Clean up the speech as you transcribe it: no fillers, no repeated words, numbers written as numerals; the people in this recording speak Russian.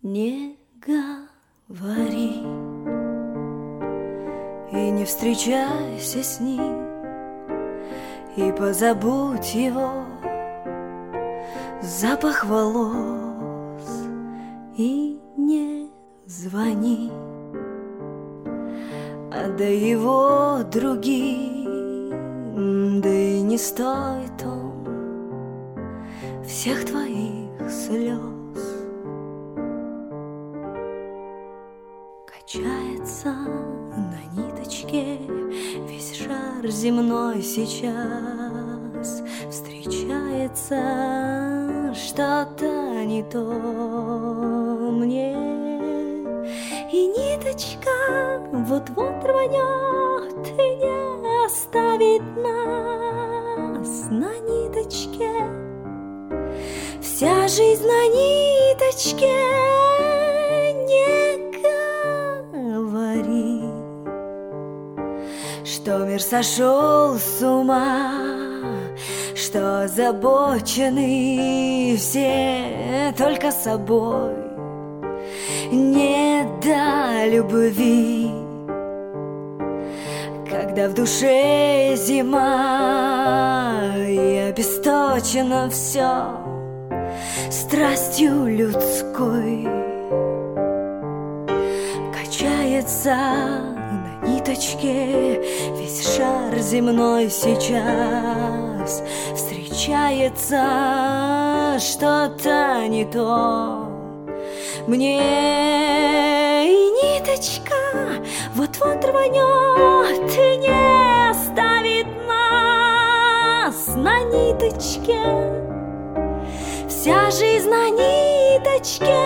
Не говори и не встречайся с ним, и позабудь его запах волос, и не звони, отдай его другим, да и не стоит он всех твоих слез. Качается на ниточке весь шар земной сейчас. Встречается что-то не то мне, и ниточка вот-вот рванет и не оставит нас на ниточке. Вся жизнь на ниточке. Что мир сошел с ума, что озабочены все только собой, не до любви. Когда в душе зима и обесточено все страстью людской, качается ниточке весь шар земной сейчас. Встречается что-то не то мне, и ниточка вот-вот рванет и не оставит нас на ниточке. Вся жизнь на ниточке.